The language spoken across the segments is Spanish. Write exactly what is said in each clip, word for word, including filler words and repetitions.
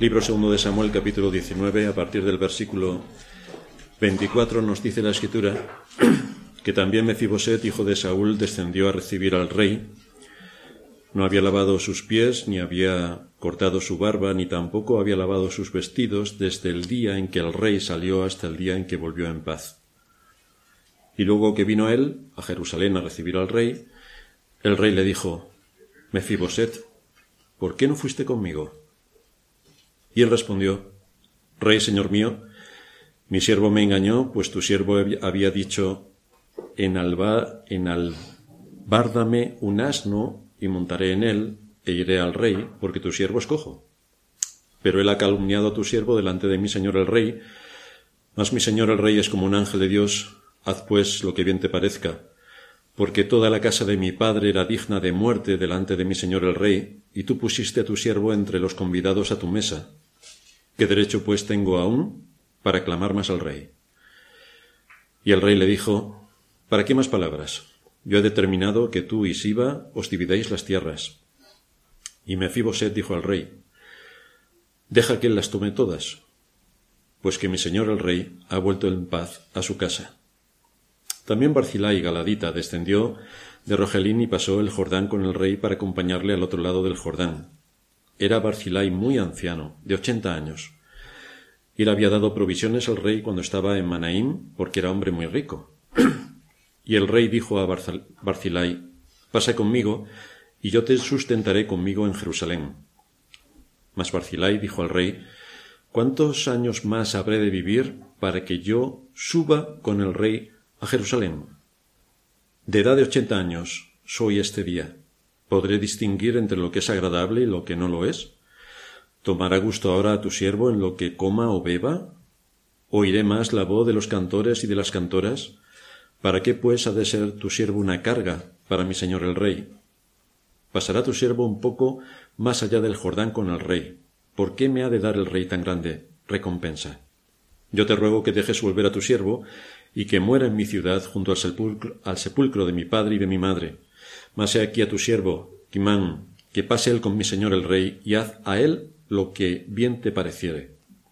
Libro segundo de Samuel, capítulo diecinueve, a partir del versículo veinticuatro, nos dice la Escritura que también Mefiboset, hijo de Saúl, descendió a recibir al rey. No había lavado sus pies, ni había cortado su barba, ni tampoco había lavado sus vestidos desde el día en que el rey salió hasta el día en que volvió en paz. Y luego que vino él a Jerusalén a recibir al rey, el rey le dijo: Mefiboset, ¿por qué no fuiste conmigo? Y él respondió: Rey, señor mío, mi siervo me engañó, pues tu siervo había dicho: Enalba, enalbárdame un asno y montaré en él e iré al rey, porque tu siervo es cojo. Pero él ha calumniado a tu siervo delante de mi señor el rey. Mas mi señor el rey es como un ángel de Dios. Haz pues lo que bien te parezca, porque toda la casa de mi padre era digna de muerte delante de mi señor el rey, y tú pusiste a tu siervo entre los convidados a tu mesa. ¿Qué derecho pues tengo aún para clamar más al rey? Y el rey le dijo: ¿Para qué más palabras? Yo he determinado que tú y Siba os dividáis las tierras. Y Mefiboset dijo al rey: Deja que él las tome todas, pues que mi señor el rey ha vuelto en paz a su casa. También Barzillai galadita descendió de Rogelín y pasó el Jordán con el rey para acompañarle al otro lado del Jordán. Era Barzillai muy anciano, de ochenta años, y le había dado provisiones al rey cuando estaba en Manaim, porque era hombre muy rico. Y el rey dijo a Barzillai: Pasa conmigo, y yo te sustentaré conmigo en Jerusalén. Mas Barzillai dijo al rey: ¿Cuántos años más habré de vivir para que yo suba con el rey a Jerusalén? De edad de ochenta años soy este día. ¿Podré distinguir entre lo que es agradable y lo que no lo es? ¿Tomará gusto ahora a tu siervo en lo que coma o beba? ¿Oiré más la voz de los cantores y de las cantoras? ¿Para qué pues ha de ser tu siervo una carga para mi señor el rey? Pasará tu siervo un poco más allá del Jordán con el rey. ¿Por qué me ha de dar el rey tan grande recompensa? Yo te ruego que dejes volver a tu siervo y que muera en mi ciudad junto al sepulcro, al sepulcro de mi padre y de mi madre. Mas he aquí a tu siervo, Quimán, que pase él con mi señor el rey, y haz a él lo que bien te pareciere.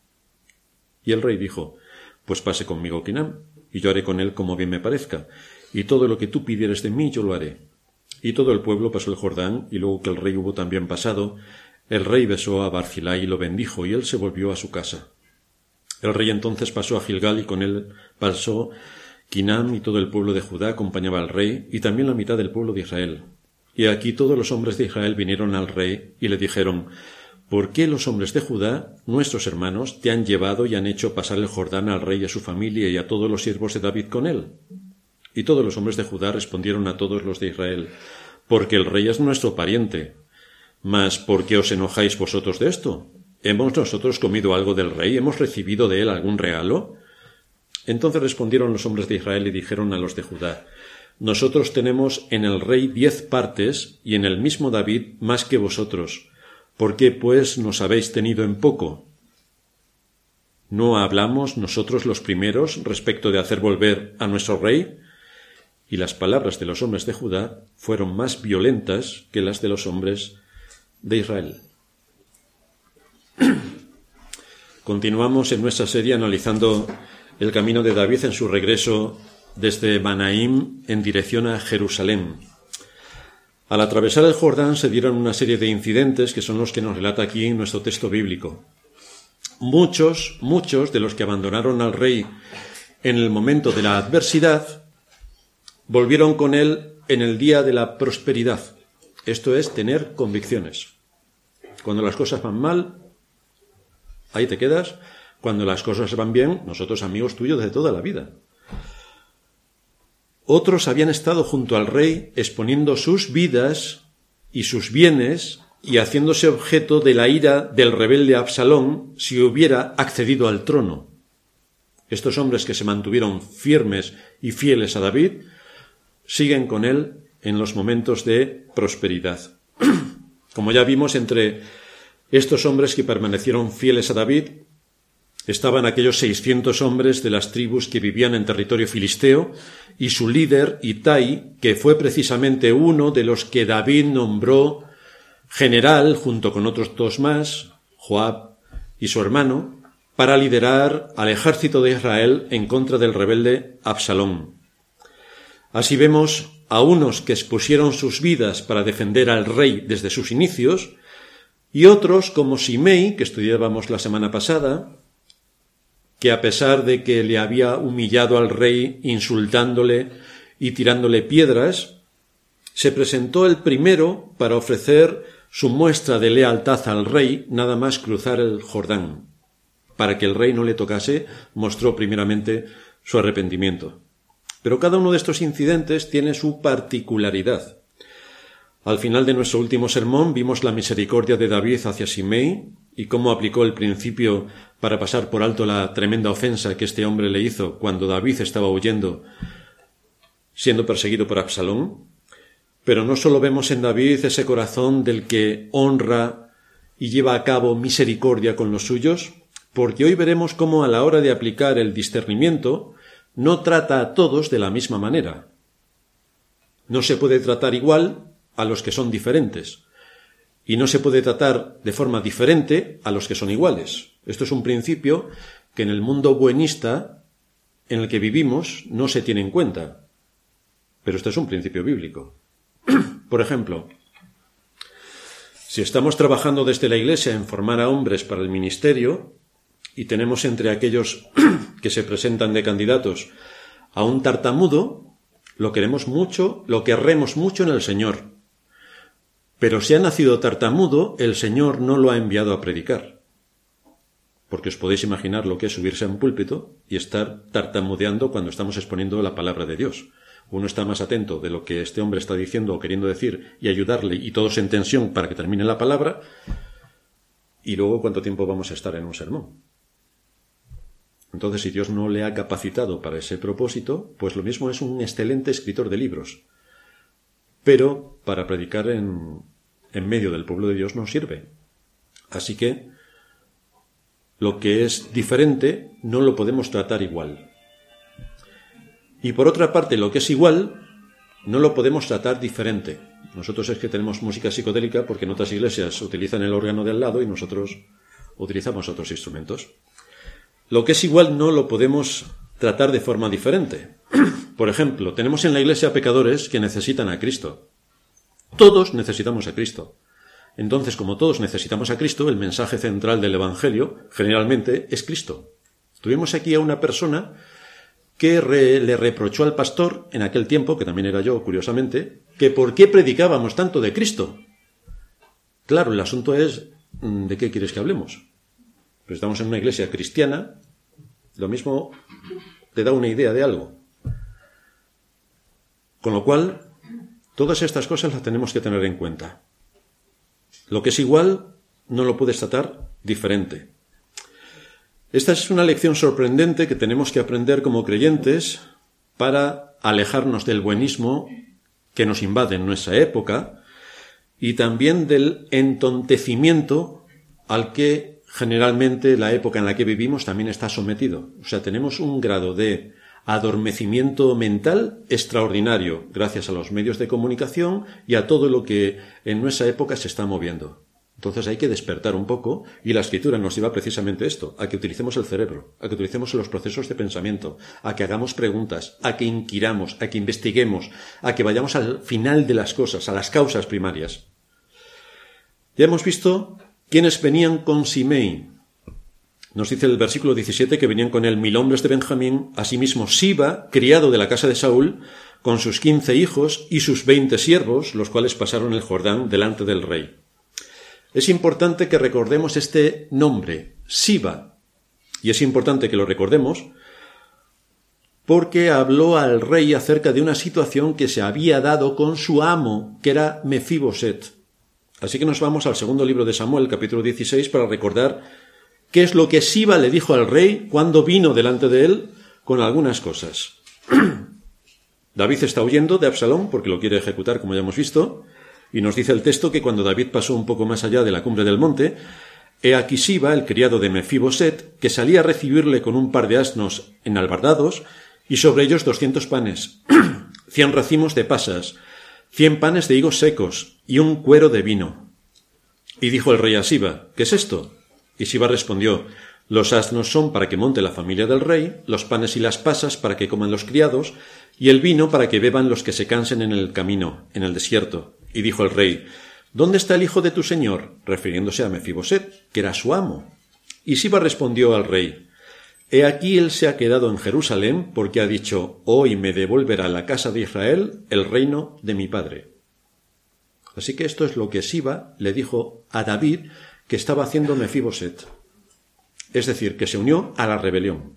Y el rey dijo: Pues pase conmigo Quimán, y yo haré con él como bien me parezca, y todo lo que tú pidieres de mí yo lo haré. Y todo el pueblo pasó el Jordán, y luego que el rey hubo también pasado, el rey besó a Barzillai y lo bendijo, y él se volvió a su casa. El rey entonces pasó a Gilgal, y con él pasó Quinam, y todo el pueblo de Judá acompañaba al rey, y también la mitad del pueblo de Israel. Y aquí todos los hombres de Israel vinieron al rey, y le dijeron: ¿Por qué los hombres de Judá, nuestros hermanos, te han llevado y han hecho pasar el Jordán al rey y a su familia y a todos los siervos de David con él? Y todos los hombres de Judá respondieron a todos los de Israel: Porque el rey es nuestro pariente. Mas, ¿por qué os enojáis vosotros de esto? ¿Hemos nosotros comido algo del rey? ¿Hemos recibido de él algún regalo? Entonces respondieron los hombres de Israel y dijeron a los de Judá: Nosotros tenemos en el rey diez partes, y en el mismo David más que vosotros. ¿Por qué, pues, nos habéis tenido en poco? ¿No hablamos nosotros los primeros respecto de hacer volver a nuestro rey? Y las palabras de los hombres de Judá fueron más violentas que las de los hombres de Israel. Continuamos en nuestra serie analizando el camino de David en su regreso desde Manaim en dirección a Jerusalén. Al atravesar el Jordán se dieron una serie de incidentes que son los que nos relata aquí en nuestro texto bíblico. Muchos, muchos de los que abandonaron al rey en el momento de la adversidad volvieron con él en el día de la prosperidad. Esto es tener convicciones. Cuando las cosas van mal, ahí te quedas. Cuando las cosas van bien, nosotros amigos tuyos de toda la vida. Otros habían estado junto al rey exponiendo sus vidas y sus bienes y haciéndose objeto de la ira del rebelde Absalón si hubiera accedido al trono. Estos hombres que se mantuvieron firmes y fieles a David siguen con él en los momentos de prosperidad. Como ya vimos, entre estos hombres que permanecieron fieles a David estaban aquellos seiscientos hombres de las tribus que vivían en territorio filisteo y su líder, Itai, que fue precisamente uno de los que David nombró general junto con otros dos más, Joab y su hermano para liderar al ejército de Israel en contra del rebelde Absalón. Así vemos a unos que expusieron sus vidas para defender al rey desde sus inicios, y otros como Simei, que estudiábamos la semana pasada, que a pesar de que le había humillado al rey insultándole y tirándole piedras, se presentó el primero para ofrecer su muestra de lealtad al rey nada más cruzar el Jordán. Para que el rey no le tocase, mostró primeramente su arrepentimiento. Pero cada uno de estos incidentes tiene su particularidad. Al final de nuestro último sermón vimos la misericordia de David hacia Simei y cómo aplicó el principio para pasar por alto la tremenda ofensa que este hombre le hizo cuando David estaba huyendo, siendo perseguido por Absalón. Pero no solo vemos en David ese corazón del que honra y lleva a cabo misericordia con los suyos, porque hoy veremos cómo a la hora de aplicar el discernimiento no trata a todos de la misma manera. No se puede tratar igual a los que son diferentes, y no se puede tratar de forma diferente a los que son iguales. Esto es un principio que en el mundo buenista en el que vivimos no se tiene en cuenta, pero esto es un principio bíblico. Por ejemplo, si estamos trabajando desde la Iglesia en formar a hombres para el ministerio y tenemos entre aquellos que se presentan de candidatos a un tartamudo, lo queremos mucho, lo querremos mucho en el Señor. Pero si ha nacido tartamudo, el Señor no lo ha enviado a predicar. Porque os podéis imaginar lo que es subirse a un púlpito y estar tartamudeando cuando estamos exponiendo la palabra de Dios. Uno está más atento de lo que este hombre está diciendo o queriendo decir y ayudarle, y todos en tensión para que termine la palabra, y luego cuánto tiempo vamos a estar en un sermón. Entonces, si Dios no le ha capacitado para ese propósito, pues lo mismo es un excelente escritor de libros. Pero para predicar en, en medio del pueblo de Dios no sirve. Así que lo que es diferente no lo podemos tratar igual. Y por otra parte, lo que es igual no lo podemos tratar diferente. Nosotros es que tenemos música psicodélica porque en otras iglesias utilizan el órgano de al lado y nosotros utilizamos otros instrumentos. Lo que es igual no lo podemos tratar de forma diferente. Por ejemplo, tenemos en la iglesia pecadores que necesitan a Cristo. Todos necesitamos a Cristo. Entonces, como todos necesitamos a Cristo, el mensaje central del Evangelio generalmente es Cristo. Tuvimos aquí a una persona que re, le reprochó al pastor, en aquel tiempo, que también era yo, curiosamente, que por qué predicábamos tanto de Cristo. Claro, el asunto es, ¿de qué quieres que hablemos? Pues estamos en una iglesia cristiana, lo mismo te da una idea de algo. Con lo cual, todas estas cosas las tenemos que tener en cuenta. Lo que es igual, no lo puedes tratar diferente. Esta es una lección sorprendente que tenemos que aprender como creyentes para alejarnos del buenismo que nos invade en nuestra época y también del entontecimiento al que generalmente la época en la que vivimos también está sometido. O sea, tenemos un grado de adormecimiento mental extraordinario gracias a los medios de comunicación y a todo lo que en nuestra época se está moviendo. Entonces hay que despertar un poco, y la Escritura nos lleva precisamente esto, a que utilicemos el cerebro, a que utilicemos los procesos de pensamiento, a que hagamos preguntas, a que inquiramos, a que investiguemos, a que vayamos al final de las cosas, a las causas primarias. Ya hemos visto quiénes venían con Simei. Nos dice el versículo diecisiete que venían con él mil hombres de Benjamín, asimismo Siba, criado de la casa de Saúl, con sus quince hijos y sus veinte siervos, los cuales pasaron el Jordán delante del rey. Es importante que recordemos este nombre, Siba, y es importante que lo recordemos porque habló al rey acerca de una situación que se había dado con su amo, que era Mefiboset. Así que nos vamos al segundo libro de Samuel, capítulo dieciséis, para recordar qué es lo que Siba le dijo al rey cuando vino delante de él con algunas cosas. David está huyendo de Absalón porque lo quiere ejecutar, como ya hemos visto, y nos dice el texto que cuando David pasó un poco más allá de la cumbre del monte, he aquí Siba, el criado de Mefiboset, que salía a recibirle con un par de asnos enalbardados, y sobre ellos doscientos panes, cien racimos de pasas, cien panes de higos secos, y un cuero de vino. Y dijo el rey a Siba, ¿qué es esto? Y Siba respondió: los asnos son para que monte la familia del rey, los panes y las pasas para que coman los criados, y el vino para que beban los que se cansen en el camino, en el desierto. Y dijo el rey: ¿dónde está el hijo de tu señor?, refiriéndose a Mefiboset, que era su amo. Y Siba respondió al rey: he aquí él se ha quedado en Jerusalén, porque ha dicho: hoy me devolverá la casa de Israel el reino de mi padre. Así que esto es lo que Siba le dijo a David que estaba haciendo Mefiboset. Es decir, que se unió a la rebelión.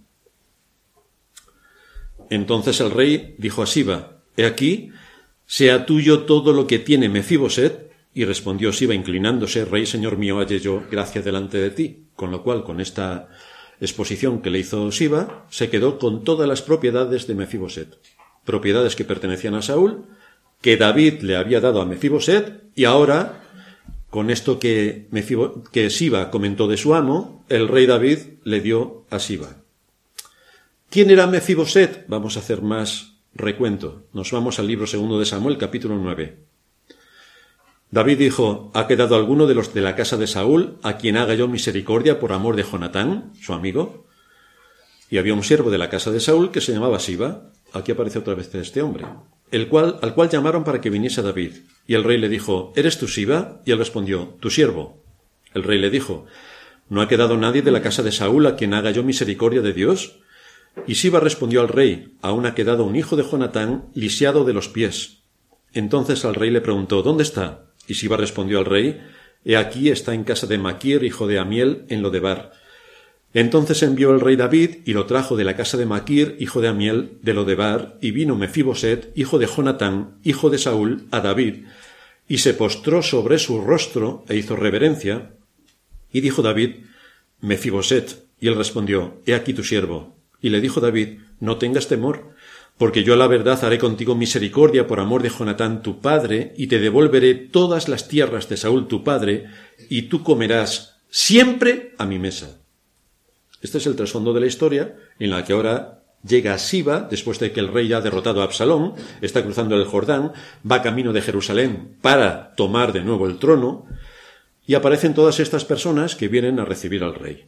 Entonces el rey dijo a Siba: he aquí, sea tuyo todo lo que tiene Mefiboset. Y respondió Siba, inclinándose: rey, señor mío, halle yo gracia delante de ti. Con lo cual, con esta exposición que le hizo Siba, se quedó con todas las propiedades de Mefiboset. Propiedades que pertenecían a Saúl, que David le había dado a Mefiboset, y ahora, con esto que, Mefibo, que Siba comentó de su amo, el rey David le dio a Siba. ¿Quién era Mefiboset? Vamos a hacer más recuento. Nos vamos al libro segundo de Samuel, capítulo nueve. David dijo: ¿ha quedado alguno de los de la casa de Saúl a quien haga yo misericordia por amor de Jonatán, su amigo? Y había un siervo de la casa de Saúl que se llamaba Siba. Aquí aparece otra vez este hombre, el cual, al cual llamaron para que viniese a David. Y el rey le dijo: ¿eres tú Siba? Y él respondió: tu siervo. El rey le dijo: ¿no ha quedado nadie de la casa de Saúl a quien haga yo misericordia de Dios? Y Siba respondió al rey: aún ha quedado un hijo de Jonatán lisiado de los pies. Entonces el rey le preguntó: ¿dónde está? Y Siba respondió al rey: he aquí está en casa de Maquir, hijo de Amiel, en Lodebar. Entonces envió el rey David y lo trajo de la casa de Maquir, hijo de Amiel, de Lodebar, y vino Mefiboset, hijo de Jonatán, hijo de Saúl, a David, y se postró sobre su rostro e hizo reverencia. Y dijo David: Mefiboset. Y él respondió: he aquí tu siervo. Y le dijo David: no tengas temor, porque yo a la verdad haré contigo misericordia por amor de Jonatán tu padre, y te devolveré todas las tierras de Saúl tu padre, y tú comerás siempre a mi mesa. Este es el trasfondo de la historia, en la que ahora llega Siba, después de que el rey ya ha derrotado a Absalón, está cruzando el Jordán, va camino de Jerusalén para tomar de nuevo el trono, y aparecen todas estas personas que vienen a recibir al rey.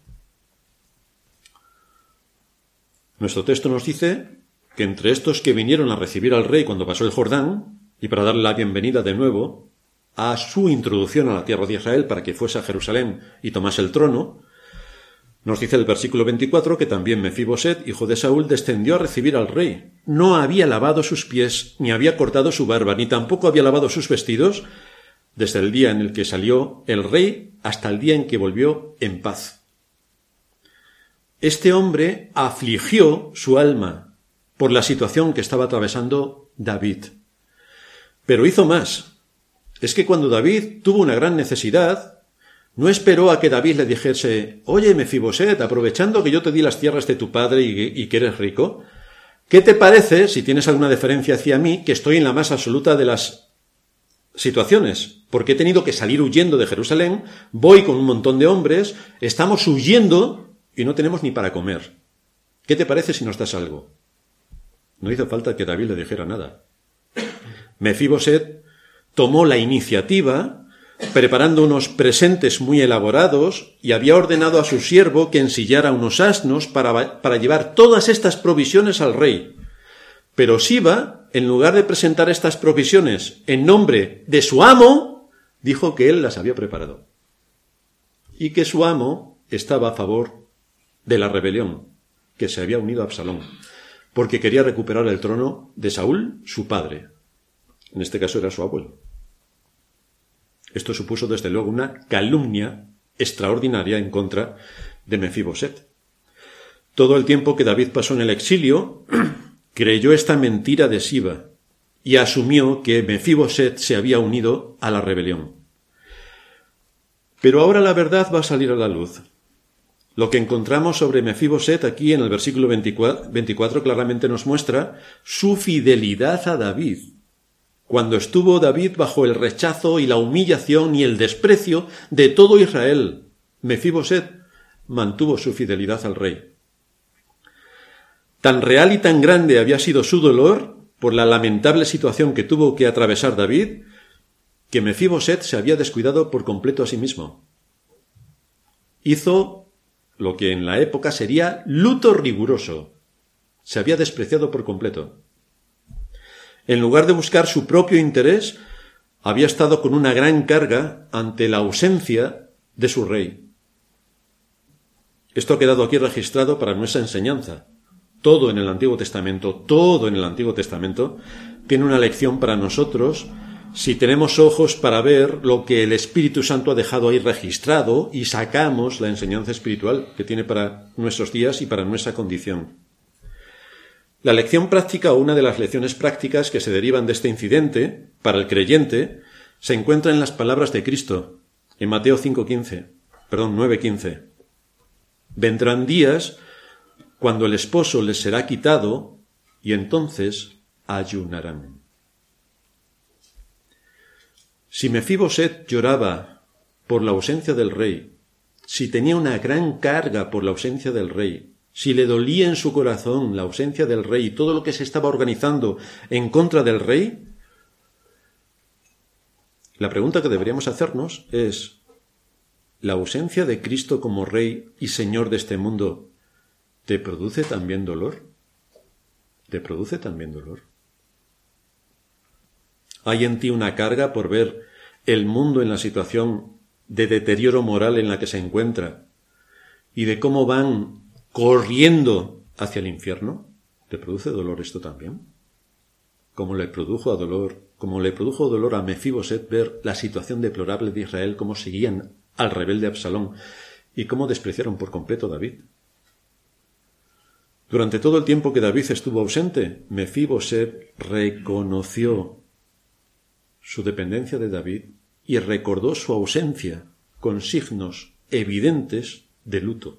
Nuestro texto nos dice que entre estos que vinieron a recibir al rey cuando pasó el Jordán, y para darle la bienvenida de nuevo a su introducción a la tierra de Israel para que fuese a Jerusalén y tomase el trono, nos dice el versículo veinticuatro que también Mefiboset, hijo de Saúl, descendió a recibir al rey. No había lavado sus pies, ni había cortado su barba, ni tampoco había lavado sus vestidos, desde el día en el que salió el rey hasta el día en que volvió en paz. Este hombre afligió su alma por la situación que estaba atravesando David. Pero hizo más. Es que cuando David tuvo una gran necesidad, no esperó a que David le dijese: oye, Mefiboset, aprovechando que yo te di las tierras de tu padre y, y que eres rico, ¿qué te parece, si tienes alguna deferencia hacia mí, que estoy en la más absoluta de las situaciones? Porque he tenido que salir huyendo de Jerusalén, voy con un montón de hombres, estamos huyendo y no tenemos ni para comer. ¿Qué te parece si nos das algo? No hizo falta que David le dijera nada. Mefiboset tomó la iniciativa, preparando unos presentes muy elaborados, y había ordenado a su siervo que ensillara unos asnos para, para llevar todas estas provisiones al rey. Pero Siba, en lugar de presentar estas provisiones en nombre de su amo, dijo que él las había preparado. Y que su amo estaba a favor de la rebelión, que se había unido a Absalón, porque quería recuperar el trono de Saúl, su padre. En este caso era su abuelo. Esto supuso desde luego una calumnia extraordinaria en contra de Mefiboset. Todo el tiempo que David pasó en el exilio, creyó esta mentira de Siba y asumió que Mefiboset se había unido a la rebelión. Pero ahora la verdad va a salir a la luz. Lo que encontramos sobre Mefiboset aquí en el versículo veinticuatro claramente nos muestra su fidelidad a David. Cuando estuvo David bajo el rechazo y la humillación y el desprecio de todo Israel, Mefiboset mantuvo su fidelidad al rey. Tan real y tan grande había sido su dolor por la lamentable situación que tuvo que atravesar David, que Mefiboset se había descuidado por completo a sí mismo. hizo lo que en la época sería luto riguroso. Se había despreciado por completo. En lugar de buscar su propio interés, había estado con una gran carga ante la ausencia de su rey. Esto ha quedado aquí registrado para nuestra enseñanza. Todo en el Antiguo Testamento, todo en el Antiguo Testamento tiene una lección para nosotros si tenemos ojos para ver lo que el Espíritu Santo ha dejado ahí registrado y sacamos la enseñanza espiritual que tiene para nuestros días y para nuestra condición. La lección práctica o una de las lecciones prácticas que se derivan de este incidente para el creyente se encuentra en las palabras de Cristo en Mateo cinco quince, perdón, nueve quince. Vendrán días cuando el esposo les será quitado y entonces ayunarán. Si Mefiboset lloraba por la ausencia del rey, si tenía una gran carga por la ausencia del rey, si le dolía en su corazón la ausencia del rey y todo lo que se estaba organizando en contra del rey, la pregunta que deberíamos hacernos es, ¿la ausencia de Cristo como Rey y Señor de este mundo te produce también dolor? ¿Te produce también dolor? ¿Hay en ti una carga por ver el mundo en la situación de deterioro moral en la que se encuentra y de cómo van corriendo hacia el infierno? ¿Te produce dolor esto también? Como le produjo a dolor, como le produjo dolor a Mefiboset ver la situación deplorable de Israel, cómo seguían al rebelde Absalón y cómo despreciaron por completo a David. Durante todo el tiempo que David estuvo ausente, Mefiboset reconoció su dependencia de David y recordó su ausencia con signos evidentes de luto.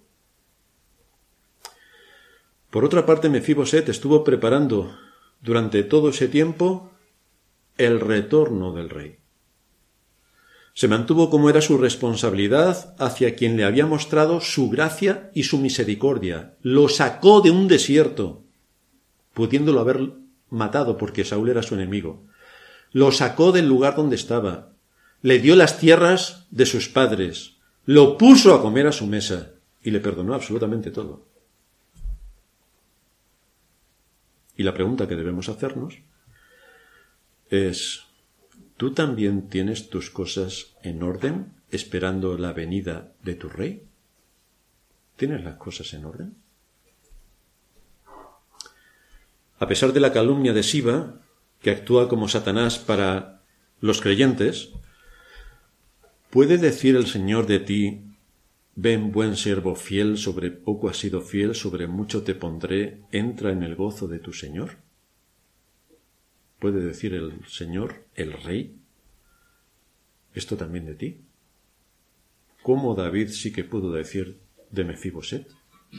Por otra parte, Mefiboset estuvo preparando durante todo ese tiempo el retorno del rey. Se mantuvo como era su responsabilidad hacia quien le había mostrado su gracia y su misericordia. Lo sacó de un desierto, pudiéndolo haber matado porque Saúl era su enemigo. Lo sacó del lugar donde estaba. Le dio las tierras de sus padres. Lo puso a comer a su mesa y le perdonó absolutamente todo. Y la pregunta que debemos hacernos es, ¿tú también tienes tus cosas en orden esperando la venida de tu rey? ¿Tienes las cosas en orden? A pesar de la calumnia de Siba, que actúa como Satanás para los creyentes, ¿puede decir el Señor de ti, ven buen siervo fiel, sobre poco has sido fiel, sobre mucho te pondré, entra en el gozo de tu Señor? ¿Puede decir el Señor, el Rey, esto también de ti? ¿Cómo David sí que pudo decir de Mefiboset?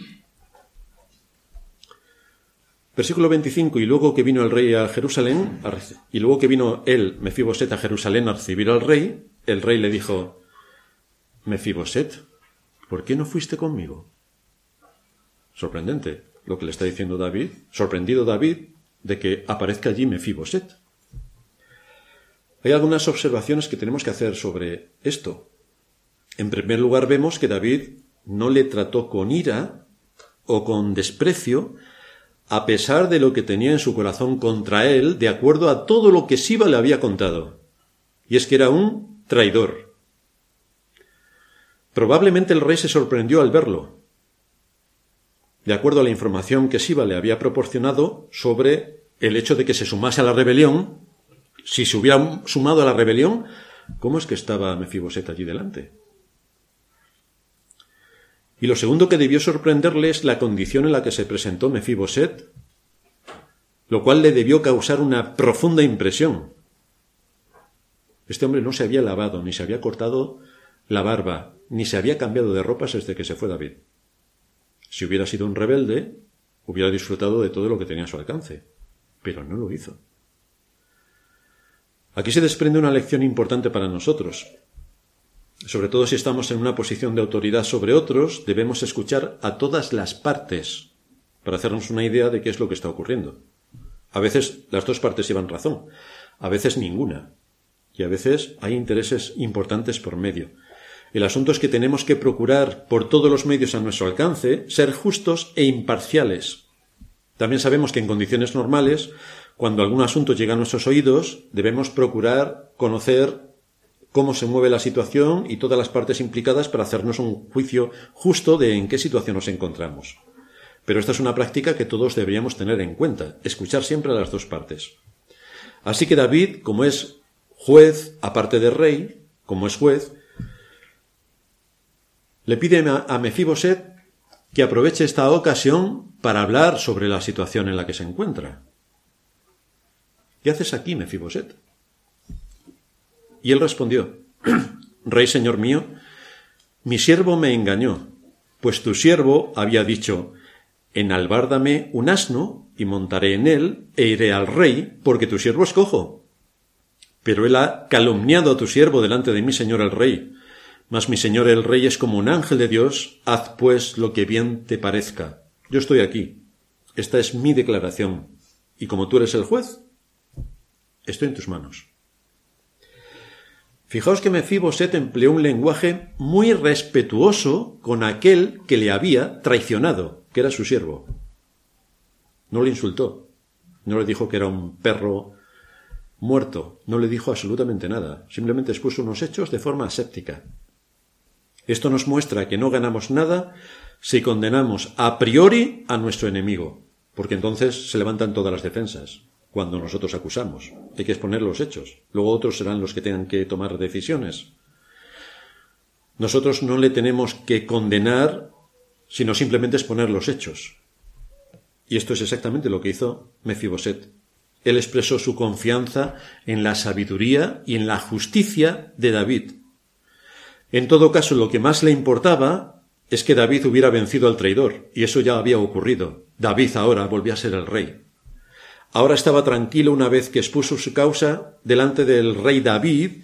Versículo veinticinco, y luego que vino el rey a Jerusalén, a, y luego que vino él, Mefiboset, a Jerusalén a recibir al rey, el rey le dijo, Mefiboset, ¿por qué no fuiste conmigo? Sorprendente lo que le está diciendo David, sorprendido David de que aparezca allí Mefiboset. Hay algunas observaciones que tenemos que hacer sobre esto. En primer lugar, vemos que David no le trató con ira o con desprecio, a pesar de lo que tenía en su corazón contra él, de acuerdo a todo lo que Siba le había contado. Y es que era un traidor. Probablemente el rey se sorprendió al verlo, de acuerdo a la información que Siba le había proporcionado sobre el hecho de que se sumase a la rebelión. Si se hubiera sumado a la rebelión, ¿cómo es que estaba Mefiboset allí delante? Y lo segundo que debió sorprenderle es la condición en la que se presentó Mefiboset, lo cual le debió causar una profunda impresión. Este hombre no se había lavado, ni se había cortado la barba, ni se había cambiado de ropas desde que se fue David. Si hubiera sido un rebelde, hubiera disfrutado de todo lo que tenía a su alcance, pero no lo hizo. Aquí se desprende una lección importante para nosotros. Sobre todo si estamos en una posición de autoridad sobre otros, debemos escuchar a todas las partes para hacernos una idea de qué es lo que está ocurriendo. A veces las dos partes llevan razón, a veces ninguna, y a veces hay intereses importantes por medio. El asunto es que tenemos que procurar, por todos los medios a nuestro alcance, ser justos e imparciales. También sabemos que en condiciones normales, cuando algún asunto llega a nuestros oídos, debemos procurar conocer cómo se mueve la situación y todas las partes implicadas para hacernos un juicio justo de en qué situación nos encontramos. Pero esta es una práctica que todos deberíamos tener en cuenta, escuchar siempre a las dos partes. Así que David, como es juez, aparte de rey, como es juez, le pide a Mefiboset que aproveche esta ocasión para hablar sobre la situación en la que se encuentra. ¿Qué haces aquí, Mefiboset? Y él respondió: Rey, señor mío, mi siervo me engañó, pues tu siervo había dicho: enalbárdame un asno y montaré en él e iré al rey, porque tu siervo es cojo. Pero él ha calumniado a tu siervo delante de mi señor el rey. Mas mi señor el rey es como un ángel de Dios, haz pues lo que bien te parezca. Yo estoy aquí. Esta es mi declaración. Y como tú eres el juez, estoy en tus manos. Fijaos que Mefiboset empleó un lenguaje muy respetuoso con aquel que le había traicionado, que era su siervo. No le insultó, no le dijo que era un perro muerto, no le dijo absolutamente nada, simplemente expuso unos hechos de forma aséptica. Esto nos muestra que no ganamos nada si condenamos a priori a nuestro enemigo, porque entonces se levantan todas las defensas cuando nosotros acusamos. Hay que exponer los hechos. Luego otros serán los que tengan que tomar decisiones. Nosotros no le tenemos que condenar, sino simplemente exponer los hechos. Y esto es exactamente lo que hizo Mefiboset. Él expresó su confianza en la sabiduría y en la justicia de David. En todo caso, lo que más le importaba es que David hubiera vencido al traidor, y eso ya había ocurrido. David ahora volvía a ser el rey. Ahora estaba tranquilo una vez que expuso su causa delante del rey David,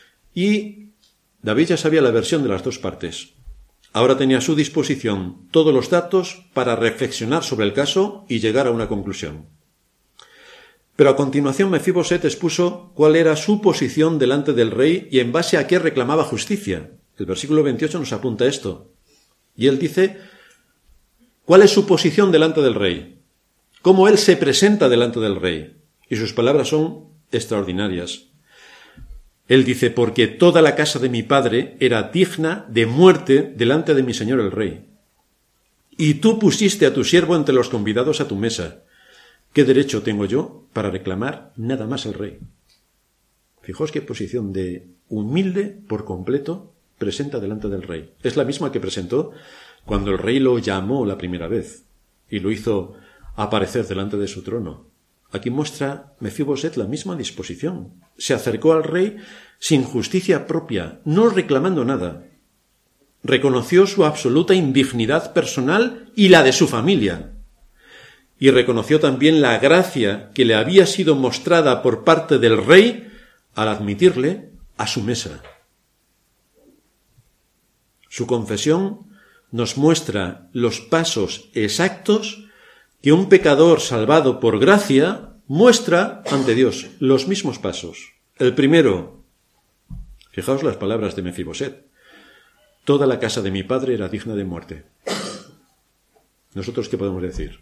y David ya sabía la versión de las dos partes. Ahora tenía a su disposición todos los datos para reflexionar sobre el caso y llegar a una conclusión. Pero a continuación Mefiboset expuso cuál era su posición delante del rey y en base a qué reclamaba justicia. El versículo veintiocho nos apunta esto. Y él dice cuál es su posición delante del rey, cómo él se presenta delante del rey. Y sus palabras son extraordinarias. Él dice: porque toda la casa de mi padre era digna de muerte delante de mi señor el rey. Y tú pusiste a tu siervo entre los convidados a tu mesa. ¿Qué derecho tengo yo para reclamar nada más al rey? Fijaos qué posición de humilde por completo presenta delante del rey. Es la misma que presentó cuando el rey lo llamó la primera vez y lo hizo aparecer delante de su trono. Aquí muestra Mefiboset la misma disposición. Se acercó al rey sin justicia propia, no reclamando nada. Reconoció su absoluta indignidad personal y la de su familia. Y reconoció también la gracia que le había sido mostrada por parte del rey al admitirle a su mesa. Su confesión nos muestra los pasos exactos que un pecador salvado por gracia muestra ante Dios, los mismos pasos. El primero, fijaos las palabras de Mefiboset: toda la casa de mi padre era digna de muerte. ¿Nosotros qué podemos decir?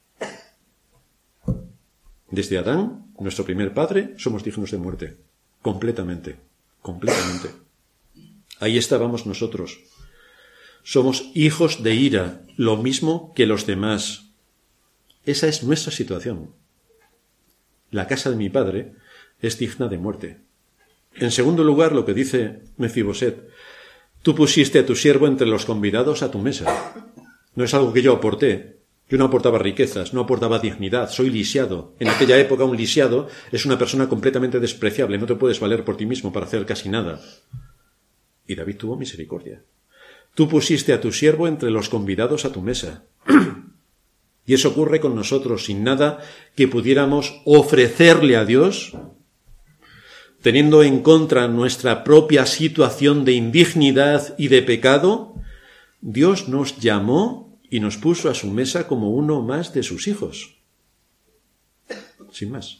Desde Adán, nuestro primer padre, somos dignos de muerte. Completamente, completamente. Ahí estábamos nosotros. Somos hijos de ira, lo mismo que los demás. Esa es nuestra situación. La casa de mi padre es digna de muerte. En segundo lugar, lo que dice Mefiboset: tú pusiste a tu siervo entre los convidados a tu mesa. No es algo que yo aporté. Yo no aportaba riquezas, no aportaba dignidad, soy lisiado. En aquella época un lisiado es una persona completamente despreciable, no te puedes valer por ti mismo para hacer casi nada. Y David tuvo misericordia. Tú pusiste a tu siervo entre los convidados a tu mesa. Y eso ocurre con nosotros, sin nada que pudiéramos ofrecerle a Dios, teniendo en contra nuestra propia situación de indignidad y de pecado. Dios nos llamó y nos puso a su mesa como uno más de sus hijos. Sin más.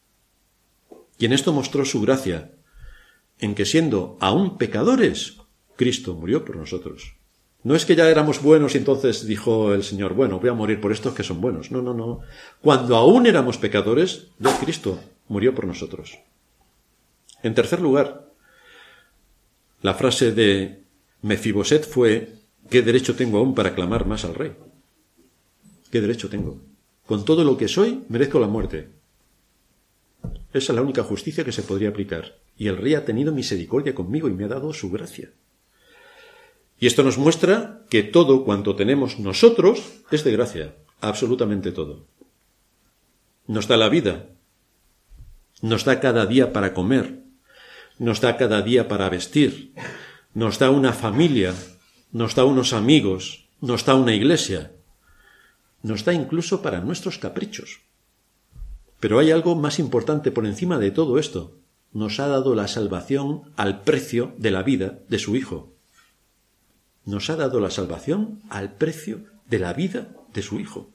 Y en esto mostró su gracia, en que siendo aún pecadores, Cristo murió por nosotros. No es que ya éramos buenos y entonces dijo el Señor, bueno, voy a morir por estos que son buenos. No, no, no. Cuando aún éramos pecadores, ya Cristo murió por nosotros. En tercer lugar, la frase de Mefiboset fue, ¿qué derecho tengo aún para clamar más al rey? ¿Qué derecho tengo? Con todo lo que soy, merezco la muerte. Esa es la única justicia que se podría aplicar. Y el rey ha tenido misericordia conmigo y me ha dado su gracia. Y esto nos muestra que todo cuanto tenemos nosotros es de gracia, absolutamente todo. Nos da la vida, nos da cada día para comer, nos da cada día para vestir, nos da una familia, nos da unos amigos, nos da una iglesia, nos da incluso para nuestros caprichos. Pero hay algo más importante por encima de todo esto. Nos ha dado la salvación al precio de la vida de su Hijo. Nos ha dado la salvación al precio de la vida de su Hijo.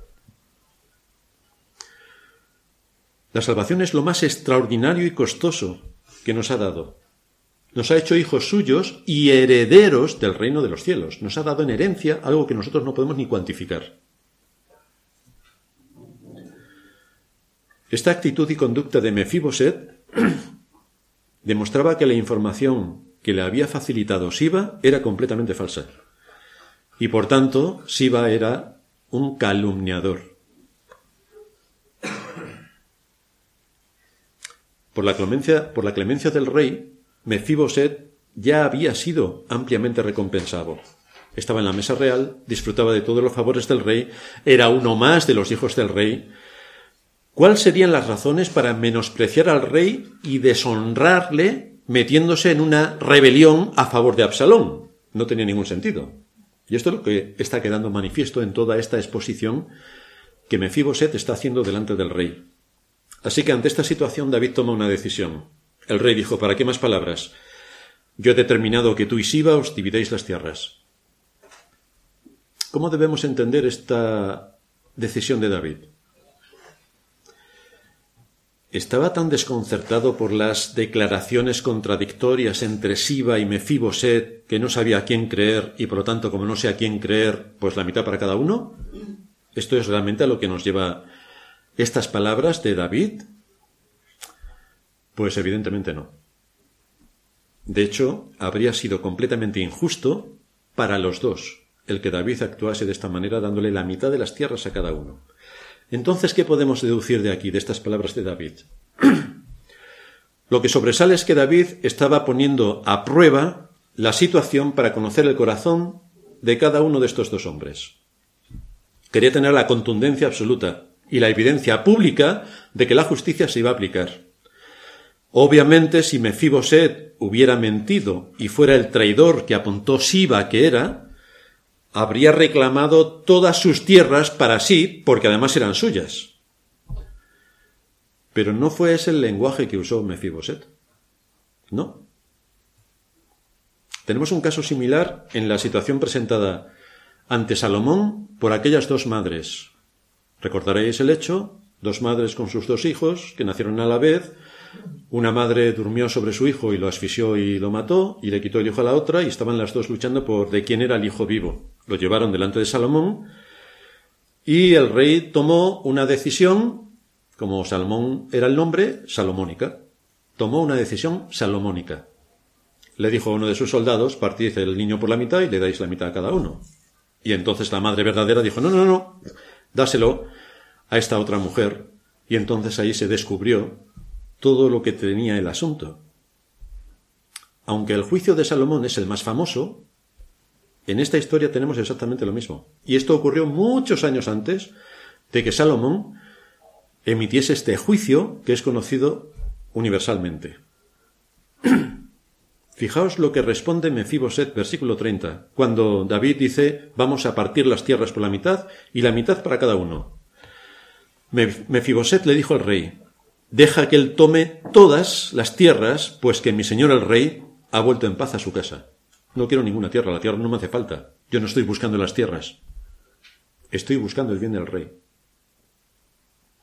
La salvación es lo más extraordinario y costoso que nos ha dado. Nos ha hecho hijos suyos y herederos del reino de los cielos. Nos ha dado en herencia algo que nosotros no podemos ni cuantificar. Esta actitud y conducta de Mefiboset demostraba que la información que le había facilitado Siba era completamente falsa. Y por tanto, Siba era un calumniador. Por la clemencia, por la clemencia del rey, Mefiboset ya había sido ampliamente recompensado. Estaba en la mesa real, disfrutaba de todos los favores del rey, era uno más de los hijos del rey. ¿Cuáles serían las razones para menospreciar al rey y deshonrarle metiéndose en una rebelión a favor de Absalón? No tenía ningún sentido. Y esto es lo que está quedando manifiesto en toda esta exposición que Mefiboset está haciendo delante del rey. Así que ante esta situación David toma una decisión. El rey dijo, ¿para qué más palabras? Yo he determinado que tú y Siba os dividéis las tierras. ¿Cómo debemos entender esta decisión de David? Estaba tan desconcertado por las declaraciones contradictorias entre Siba y Mefiboset que no sabía a quién creer y por lo tanto, como no sé a quién creer, pues la mitad para cada uno. ¿Esto es realmente a lo que nos lleva estas palabras de David? Pues evidentemente no. De hecho, habría sido completamente injusto para los dos el que David actuase de esta manera dándole la mitad de las tierras a cada uno. Entonces, ¿qué podemos deducir de aquí, de estas palabras de David? Lo que sobresale es que David estaba poniendo a prueba la situación para conocer el corazón de cada uno de estos dos hombres. Quería tener la contundencia absoluta y la evidencia pública de que la justicia se iba a aplicar. Obviamente, si Mefiboset hubiera mentido y fuera el traidor que apuntó Siba que era, habría reclamado todas sus tierras para sí, porque además eran suyas. Pero no fue ese el lenguaje que usó Mefiboset. No. Tenemos un caso similar en la situación presentada ante Salomón por aquellas dos madres. Recordaréis el hecho, dos madres con sus dos hijos que nacieron a la vez. Una madre durmió sobre su hijo y lo asfixió y lo mató, y le quitó el hijo a la otra, y estaban las dos luchando por de quién era el hijo vivo. Lo llevaron delante de Salomón, y el rey tomó una decisión, como Salomón era el nombre, salomónica. Tomó una decisión salomónica. Le dijo a uno de sus soldados, partid el niño por la mitad y le dais la mitad a cada uno. Y entonces la madre verdadera dijo, no, no, no, dáselo a esta otra mujer. Y entonces ahí se descubrió todo lo que tenía el asunto. Aunque el juicio de Salomón es el más famoso, en esta historia tenemos exactamente lo mismo. Y esto ocurrió muchos años antes de que Salomón emitiese este juicio que es conocido universalmente. Fijaos lo que responde Mefiboset, versículo treinta, cuando David dice, vamos a partir las tierras por la mitad y la mitad para cada uno. Mefiboset le dijo al rey, deja que él tome todas las tierras, pues que mi señor el rey ha vuelto en paz a su casa. No quiero ninguna tierra, la tierra no me hace falta. Yo no estoy buscando las tierras. Estoy buscando el bien del rey.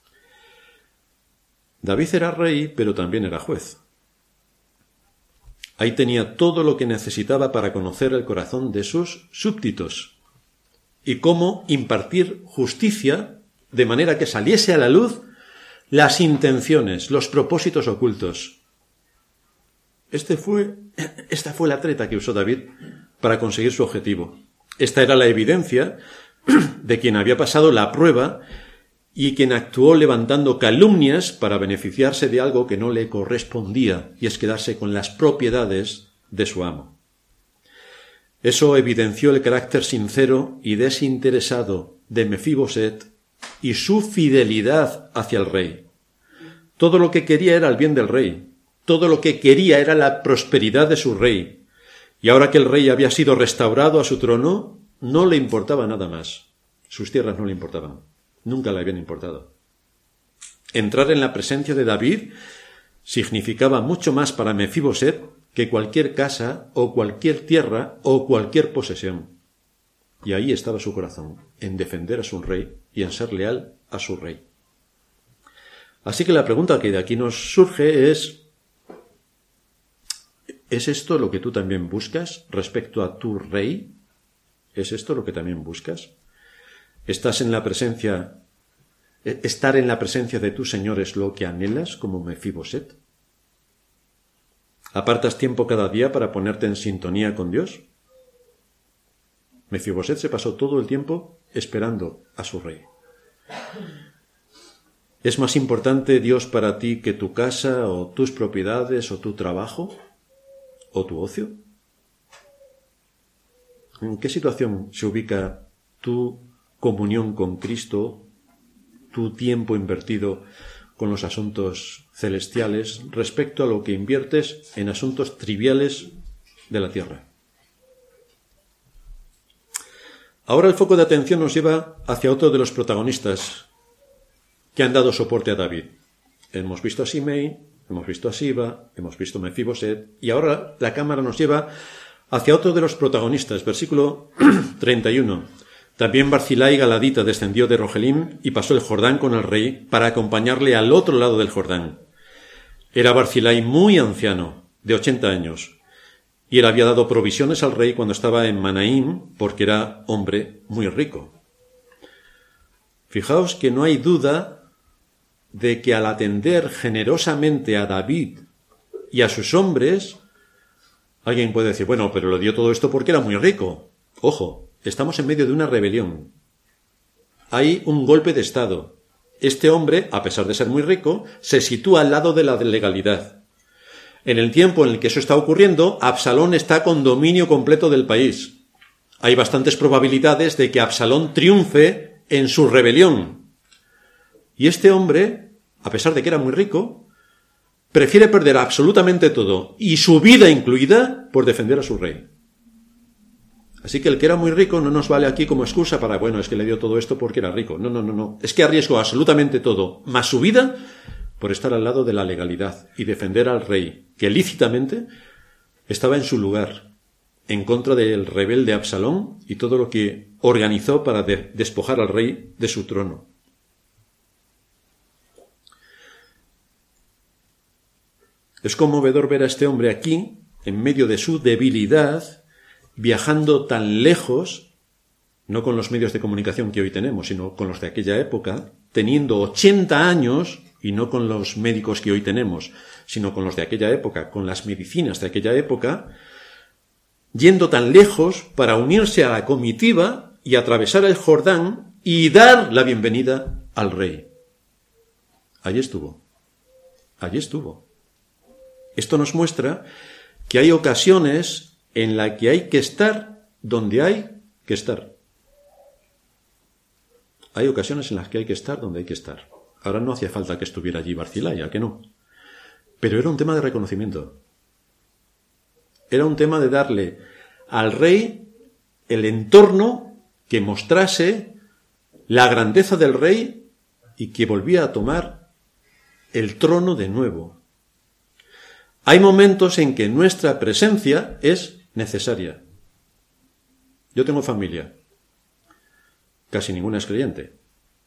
David era rey, pero también era juez. Ahí tenía todo lo que necesitaba para conocer el corazón de sus súbditos y cómo impartir justicia de manera que saliese a la luz las intenciones, los propósitos ocultos. Este fue, esta fue la treta que usó David para conseguir su objetivo. Esta era la evidencia de quien había pasado la prueba y quien actuó levantando calumnias para beneficiarse de algo que no le correspondía, y es quedarse con las propiedades de su amo. Eso evidenció el carácter sincero y desinteresado de Mefiboset y su fidelidad hacia el rey. Todo lo que quería era el bien del rey, todo lo que quería era la prosperidad de su rey, y ahora que el rey había sido restaurado a su trono, no le importaba nada más. Sus tierras no le importaban. Nunca le habían importado. Entrar en la presencia de David significaba mucho más para Mefiboset que cualquier casa o cualquier tierra o cualquier posesión. Y ahí estaba su corazón, en defender a su rey y en ser leal a su rey. Así que la pregunta que de aquí nos surge es, ¿es esto lo que tú también buscas respecto a tu rey? ¿Es esto lo que también buscas? ¿Estás en la presencia, estar en la presencia de tu Señor es lo que anhelas como Mefiboset? ¿Apartas tiempo cada día para ponerte en sintonía con Dios? Mefiboset se pasó todo el tiempo esperando a su rey. ¿Es más importante Dios para ti que tu casa o tus propiedades o tu trabajo o tu ocio? ¿En qué situación se ubica tu comunión con Cristo, tu tiempo invertido con los asuntos celestiales respecto a lo que inviertes en asuntos triviales de la tierra? Ahora el foco de atención nos lleva hacia otro de los protagonistas que han dado soporte a David. Hemos visto a Simei, hemos visto a Siba, hemos visto a Mefiboset, y ahora la cámara nos lleva hacia otro de los protagonistas. Versículo treinta y uno. También Barzilai Galadita descendió de Rogelim y pasó el Jordán con el rey para acompañarle al otro lado del Jordán. Era Barzilai muy anciano, de ochenta años, y él había dado provisiones al rey cuando estaba en Manaim, porque era hombre muy rico. Fijaos que no hay duda de que al atender generosamente a David y a sus hombres, alguien puede decir, bueno, pero le dio todo esto porque era muy rico. Ojo, estamos en medio de una rebelión. Hay un golpe de estado. Este hombre, a pesar de ser muy rico, se sitúa al lado de la legalidad. En el tiempo en el que eso está ocurriendo, Absalón está con dominio completo del país. Hay bastantes probabilidades de que Absalón triunfe en su rebelión. Y este hombre, a pesar de que era muy rico, prefiere perder absolutamente todo, y su vida incluida, por defender a su rey. Así que el que era muy rico no nos vale aquí como excusa para, bueno, es que le dio todo esto porque era rico. No, no, no, no. Es que arriesgó absolutamente todo, más su vida, por estar al lado de la legalidad y defender al rey, que lícitamente estaba en su lugar, en contra del rebelde Absalón y todo lo que organizó para de- despojar al rey de su trono. Es conmovedor ver a este hombre aquí, en medio de su debilidad, viajando tan lejos, no con los medios de comunicación que hoy tenemos, sino con los de aquella época, teniendo ochenta años, y no con los médicos que hoy tenemos, sino con los de aquella época, con las medicinas de aquella época, yendo tan lejos para unirse a la comitiva y atravesar el Jordán y dar la bienvenida al rey. Allí estuvo. Allí estuvo. Esto nos muestra que hay ocasiones en las que hay que estar donde hay que estar. Hay ocasiones en las que hay que estar donde hay que estar. Ahora no hacía falta que estuviera allí Barzilai, ¿a que no? Pero era un tema de reconocimiento. Era un tema de darle al rey el entorno que mostrase la grandeza del rey y que volvía a tomar el trono de nuevo. Hay momentos en que nuestra presencia es necesaria. Yo tengo familia. Casi ninguna es creyente.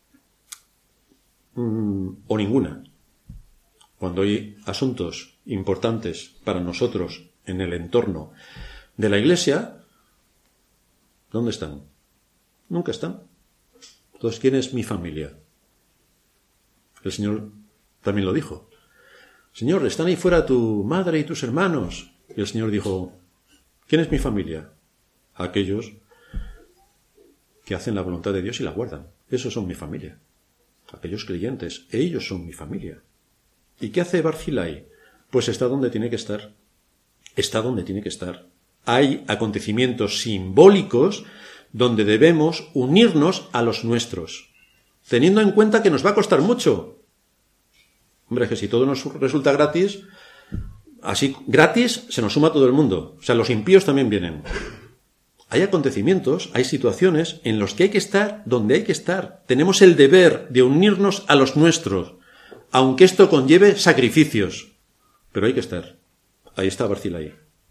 Mm, o ninguna. Cuando hay asuntos importantes para nosotros en el entorno de la Iglesia, ¿dónde están? Nunca están. Entonces, ¿quién es mi familia? El Señor también lo dijo. Señor, están ahí fuera tu madre y tus hermanos. Y el Señor dijo, ¿quién es mi familia? Aquellos que hacen la voluntad de Dios y la guardan. Esos son mi familia. Aquellos creyentes, ellos son mi familia. ¿Y qué hace Barzilai? Pues está donde tiene que estar. Está donde tiene que estar. Hay acontecimientos simbólicos donde debemos unirnos a los nuestros, teniendo en cuenta que nos va a costar mucho. Hombre, que si todo nos resulta gratis, así gratis se nos suma todo el mundo. O sea, los impíos también vienen. Hay acontecimientos, hay situaciones en los que hay que estar donde hay que estar. Tenemos el deber de unirnos a los nuestros, aunque esto conlleve sacrificios. Pero hay que estar. Ahí está Barzilai.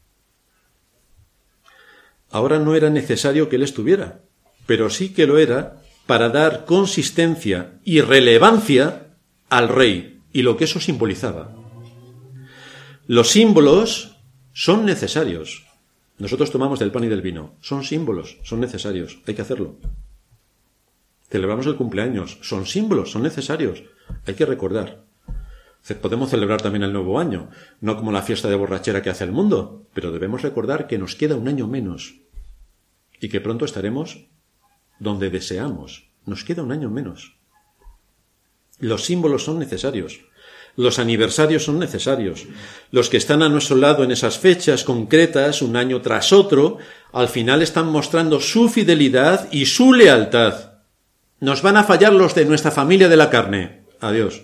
Ahora no era necesario que él estuviera, pero sí que lo era para dar consistencia y relevancia al rey y lo que eso simbolizaba. Los símbolos son necesarios. Nosotros tomamos del pan y del vino. Son símbolos, son necesarios. Hay que hacerlo. Celebramos el cumpleaños. Son símbolos, son necesarios. Hay que recordar. Podemos celebrar también el nuevo año, no como la fiesta de borrachera que hace el mundo, pero debemos recordar que nos queda un año menos y que pronto estaremos donde deseamos. Nos queda un año menos. Los símbolos son necesarios. Los aniversarios son necesarios. Los que están a nuestro lado en esas fechas concretas, un año tras otro, al final están mostrando su fidelidad y su lealtad. Nos van a fallar los de nuestra familia de la carne. Adiós.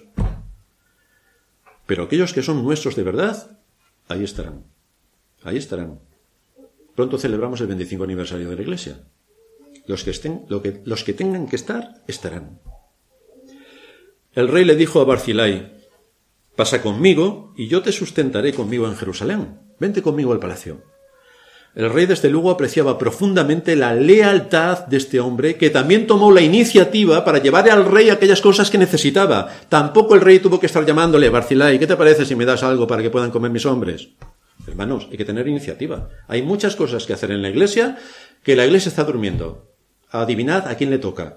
Pero aquellos que son nuestros de verdad, ahí estarán. Ahí estarán. Pronto celebramos el veinticinco aniversario de la Iglesia. Los que estén, lo que, los que tengan que estar, estarán. El rey le dijo a Barzilai, pasa conmigo y yo te sustentaré conmigo en Jerusalén. Vente conmigo al palacio. El rey desde luego apreciaba profundamente la lealtad de este hombre, que también tomó la iniciativa para llevar al rey aquellas cosas que necesitaba. Tampoco el rey tuvo que estar llamándole, Barzilai, ¿qué te parece si me das algo para que puedan comer mis hombres? Hermanos, hay que tener iniciativa. Hay muchas cosas que hacer en la iglesia que la iglesia está durmiendo. Adivinad a quién le toca.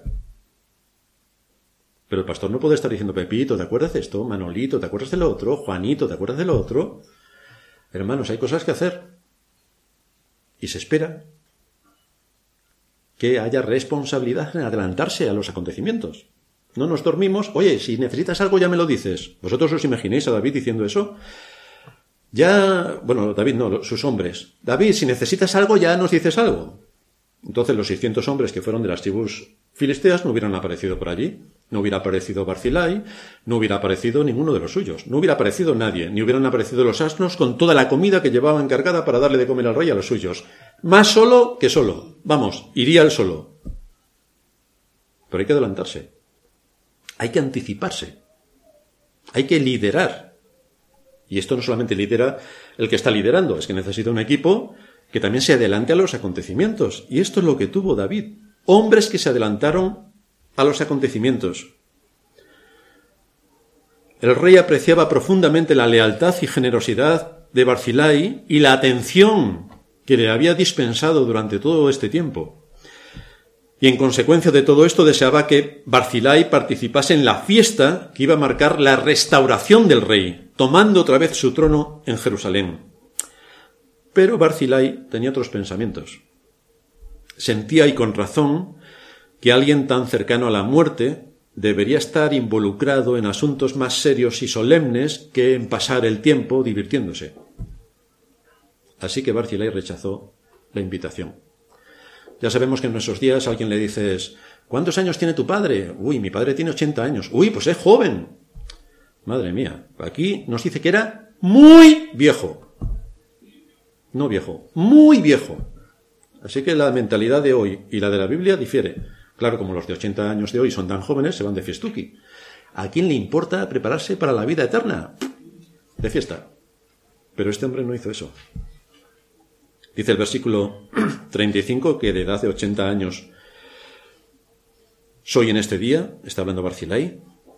Pero el pastor no puede estar diciendo, Pepito, ¿te acuerdas de esto? Manolito, ¿te acuerdas de lo otro? Juanito, ¿te acuerdas de lo otro? Hermanos, hay cosas que hacer. Y se espera que haya responsabilidad en adelantarse a los acontecimientos. No nos dormimos. Oye, si necesitas algo ya me lo dices. ¿Vosotros os imagináis a David diciendo eso? Ya, bueno, David no, sus hombres. David, si necesitas algo ya nos dices algo. Entonces los seiscientos hombres que fueron de las tribus filisteas no hubieran aparecido por allí. No hubiera aparecido Barzilai, no hubiera aparecido ninguno de los suyos. No hubiera aparecido nadie, ni hubieran aparecido los asnos con toda la comida que llevaban cargada para darle de comer al rey a los suyos. Más solo que solo. Vamos, iría él solo. Pero hay que adelantarse. Hay que anticiparse. Hay que liderar. Y esto no solamente lidera el que está liderando, es que necesita un equipo que también se adelante a los acontecimientos. Y esto es lo que tuvo David. Hombres que se adelantaron a los acontecimientos. El rey apreciaba profundamente la lealtad y generosidad de Barzilai y la atención que le había dispensado durante todo este tiempo. Y en consecuencia de todo esto deseaba que Barzilai participase en la fiesta que iba a marcar la restauración del rey, tomando otra vez su trono en Jerusalén. Pero Barzilai tenía otros pensamientos. Sentía, y con razón, que alguien tan cercano a la muerte debería estar involucrado en asuntos más serios y solemnes que en pasar el tiempo divirtiéndose. Así que Barzilai rechazó la invitación. Ya sabemos que en nuestros días a alguien le dices, ¿cuántos años tiene tu padre? Uy, mi padre tiene ochenta años. Uy, pues es joven. Madre mía, aquí nos dice que era muy viejo. No viejo, muy viejo. Así que la mentalidad de hoy y la de la Biblia difiere. Claro, como los de ochenta años de hoy son tan jóvenes, se van de fiestuki. ¿A quién le importa prepararse para la vida eterna? De fiesta. Pero este hombre no hizo eso. Dice el versículo treinta y cinco que de edad de ochenta años soy en este día, está hablando Barzilai,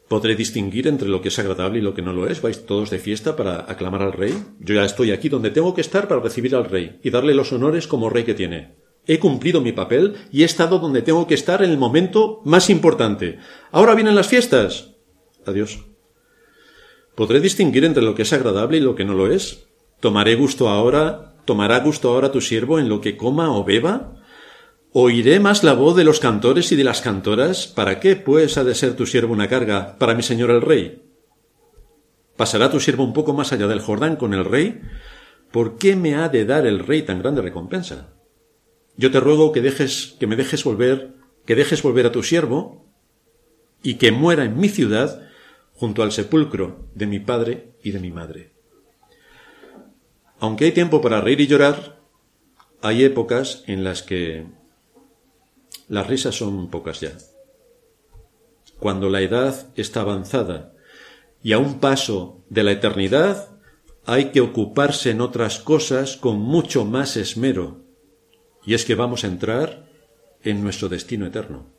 ¿Podré distinguir entre lo que es agradable y lo que no lo es? ¿Vais todos de fiesta para aclamar al rey? Yo ya estoy aquí donde tengo que estar para recibir al rey y darle los honores como rey que tiene. He cumplido mi papel y he estado donde tengo que estar en el momento más importante. Ahora vienen las fiestas. Adiós. ¿Podré distinguir entre lo que es agradable y lo que no lo es? ¿Tomaré gusto ahora, tomará gusto ahora tu siervo en lo que coma o beba? ¿Oiré más la voz de los cantores y de las cantoras? ¿Para qué, pues, ha de ser tu siervo una carga para mi señor el rey? ¿Pasará tu siervo un poco más allá del Jordán con el rey? ¿Por qué me ha de dar el rey tan grande recompensa? Yo te ruego que dejes, que me dejes volver, que dejes volver a tu siervo y que muera en mi ciudad junto al sepulcro de mi padre y de mi madre. Aunque hay tiempo para reír y llorar, hay épocas en las que las risas son pocas ya. Cuando la edad está avanzada y a un paso de la eternidad, hay que ocuparse en otras cosas con mucho más esmero. Y es que vamos a entrar en nuestro destino eterno.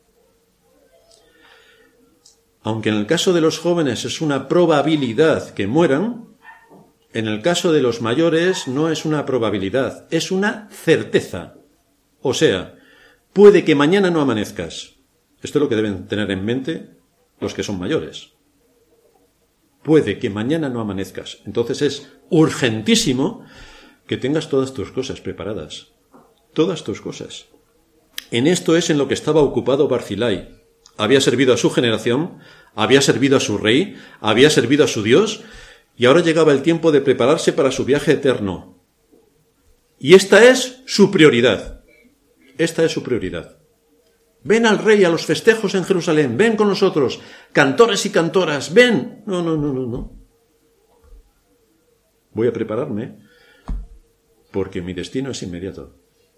Aunque en el caso de los jóvenes es una probabilidad que mueran, en el caso de los mayores no es una probabilidad, es una certeza. O sea, puede que mañana no amanezcas. Esto es lo que deben tener en mente los que son mayores. Puede que mañana no amanezcas. Entonces es urgentísimo que tengas todas tus cosas preparadas. Todas tus cosas. En esto es en lo que estaba ocupado Barzillai. Había servido a su generación, había servido a su rey, había servido a su Dios, y ahora llegaba el tiempo de prepararse para su viaje eterno. Y esta es su prioridad. Esta es su prioridad. Ven al rey a los festejos en Jerusalén, ven con nosotros, cantores y cantoras, ven. No, no, no, no, no. Voy a prepararme porque mi destino es inmediato.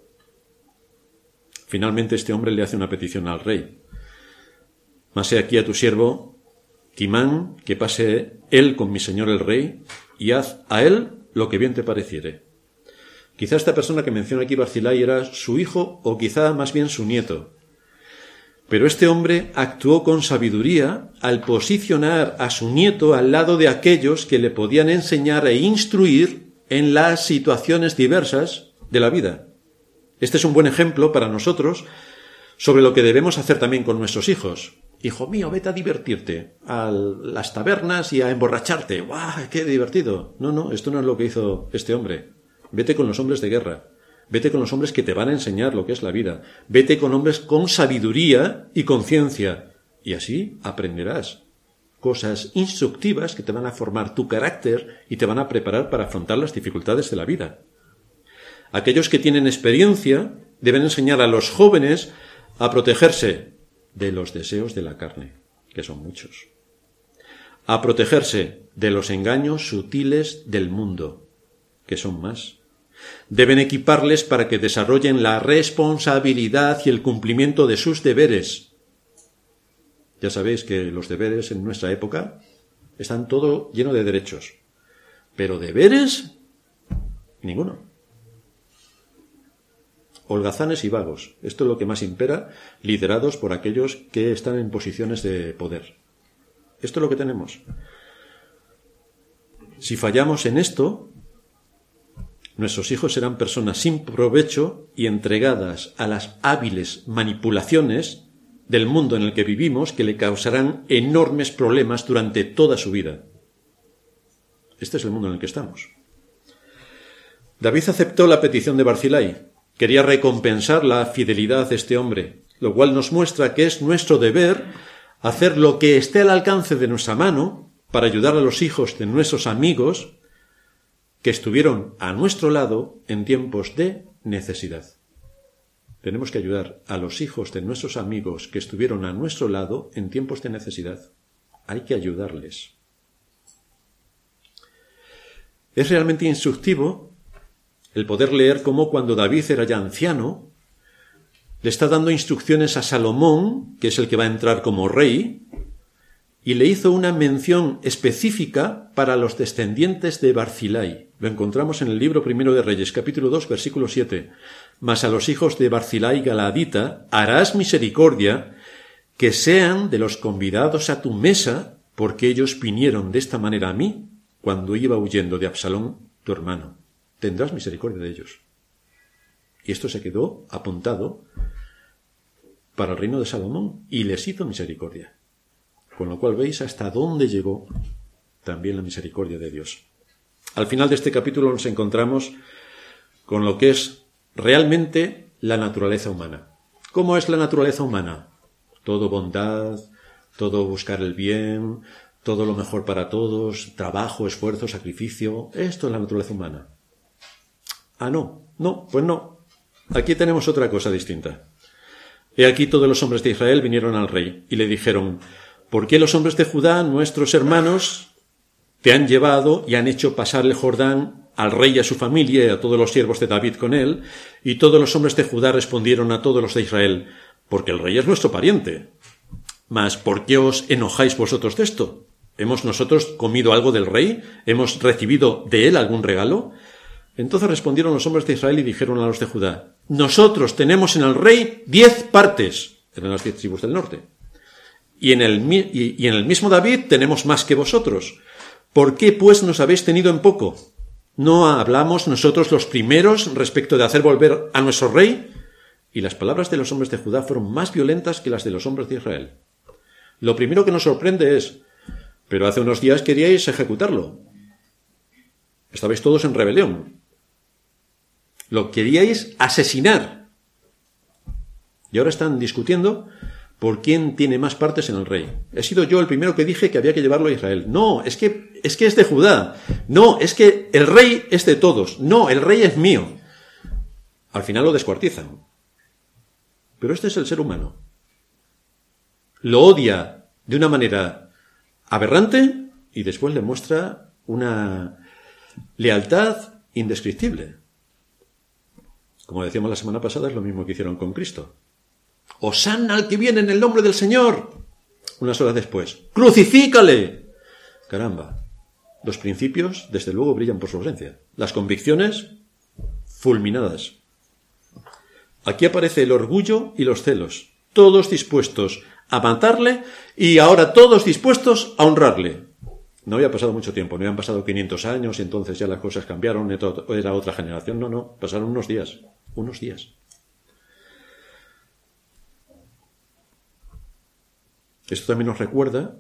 Finalmente este hombre le hace una petición al rey. Mase aquí a tu siervo, Timán, que pase él con mi señor el rey, y haz a él lo que bien te pareciere. Quizá esta persona que menciona aquí Barzillai era su hijo o quizá más bien su nieto. Pero este hombre actuó con sabiduría al posicionar a su nieto al lado de aquellos que le podían enseñar e instruir en las situaciones diversas de la vida. Este es un buen ejemplo para nosotros sobre lo que debemos hacer también con nuestros hijos. Hijo mío, vete a divertirte a las tabernas y a emborracharte. ¡Guau, qué divertido! No, no, esto no es lo que hizo este hombre. Vete con los hombres de guerra. Vete con los hombres que te van a enseñar lo que es la vida. Vete con hombres con sabiduría y conciencia. Y así aprenderás cosas instructivas que te van a formar tu carácter y te van a preparar para afrontar las dificultades de la vida. Aquellos que tienen experiencia deben enseñar a los jóvenes a protegerse de los deseos de la carne, que son muchos. A protegerse de los engaños sutiles del mundo, que son más. Deben equiparles para que desarrollen la responsabilidad y el cumplimiento de sus deberes. Ya sabéis que los deberes en nuestra época están todo lleno de derechos, pero deberes, ninguno. Holgazanes y vagos. Esto es lo que más impera, liderados por aquellos que están en posiciones de poder. Esto es lo que tenemos. Si fallamos en esto, nuestros hijos serán personas sin provecho y entregadas a las hábiles manipulaciones del mundo en el que vivimos, que le causarán enormes problemas durante toda su vida. Este es el mundo en el que estamos. David aceptó la petición de Barzillai. Quería recompensar la fidelidad de este hombre, lo cual nos muestra que es nuestro deber hacer lo que esté al alcance de nuestra mano para ayudar a los hijos de nuestros amigos que estuvieron a nuestro lado en tiempos de necesidad. Tenemos que ayudar a los hijos de nuestros amigos que estuvieron a nuestro lado en tiempos de necesidad. Hay que ayudarles. Es realmente instructivo el poder leer cómo cuando David era ya anciano, le está dando instrucciones a Salomón, que es el que va a entrar como rey, y le hizo una mención específica para los descendientes de Barzillai. Lo encontramos en el libro primero de Reyes, capítulo dos, versículo siete. Mas a los hijos de Barzillai Galaadita harás misericordia, que sean de los convidados a tu mesa porque ellos vinieron de esta manera a mí cuando iba huyendo de Absalón, tu hermano. Tendrás misericordia de ellos. Y esto se quedó apuntado para el reino de Salomón y les hizo misericordia. Con lo cual veis hasta dónde llegó también la misericordia de Dios. Al final de este capítulo nos encontramos con lo que es realmente la naturaleza humana. ¿Cómo es la naturaleza humana? Todo bondad, todo buscar el bien, todo lo mejor para todos, trabajo, esfuerzo, sacrificio. Esto es la naturaleza humana. Ah, no, no, pues no. Aquí tenemos otra cosa distinta. He aquí todos los hombres de Israel vinieron al rey y le dijeron: ¿por qué los hombres de Judá, nuestros hermanos, te han llevado y han hecho pasar el Jordán al rey y a su familia y a todos los siervos de David con él? Y todos los hombres de Judá respondieron a todos los de Israel: porque el rey es nuestro pariente. Mas, ¿por qué os enojáis vosotros de esto? ¿Hemos nosotros comido algo del rey? ¿Hemos recibido de él algún regalo? Entonces respondieron los hombres de Israel y dijeron a los de Judá: nosotros tenemos en el rey diez partes, eran las diez tribus del norte, y en, el, y, y en el mismo David tenemos más que vosotros. ¿Por qué pues nos habéis tenido en poco? ¿No hablamos nosotros los primeros respecto de hacer volver a nuestro rey? Y las palabras de los hombres de Judá fueron más violentas que las de los hombres de Israel. Lo primero que nos sorprende es: pero hace unos días queríais ejecutarlo. Estabais todos en rebelión. Lo queríais asesinar. Y ahora están discutiendo por quién tiene más partes en el rey. He sido yo el primero que dije que había que llevarlo a Israel. No, es que, es que es de Judá. No, es que el rey es de todos. No, el rey es mío. Al final lo descuartizan. Pero este es el ser humano. Lo odia de una manera aberrante y después le muestra una lealtad indescriptible. Como decíamos la semana pasada, es lo mismo que hicieron con Cristo. ¡Hosanna al que viene en el nombre del Señor! Unas horas después, ¡crucifícale! Caramba, los principios, desde luego, brillan por su ausencia. Las convicciones, fulminadas. Aquí aparece el orgullo y los celos, todos dispuestos a matarle y ahora todos dispuestos a honrarle. No había pasado mucho tiempo, no habían pasado quinientos años y entonces ya las cosas cambiaron, era otra generación. No, no, pasaron unos días, unos días. Esto también nos recuerda